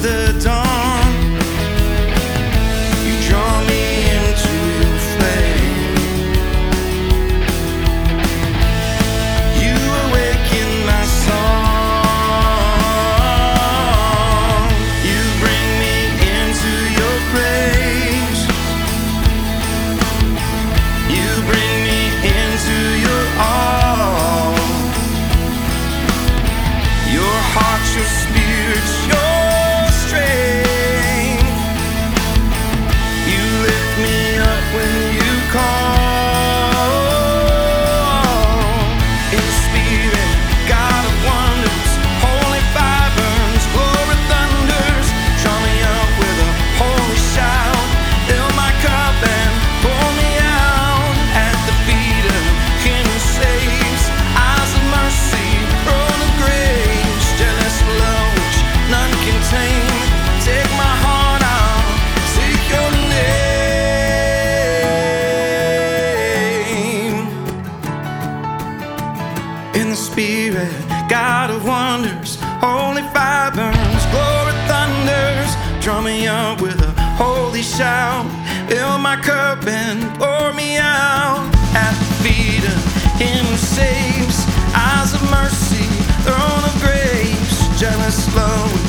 the dawn. You draw me into your flame. You awaken my song. You bring me into your praise. You bring me into your all. Your heart, your spirit, your strength. You lift me up when you call. In the spirit, God of wonders, holy fire burns, glory thunders. Draw me up with a holy shout. Fill my cup and pour me out at the feet of Him who saves. Eyes of mercy, throne of grace, jealous love which none can tame. Take my heart, I'll take your name. In the spirit, God of wonders, holy fire burns, glory thunders. Draw me up with a holy shout. Fill my cup and pour me out at the feet of Him who saves. Eyes of mercy, throne of grace, jealous love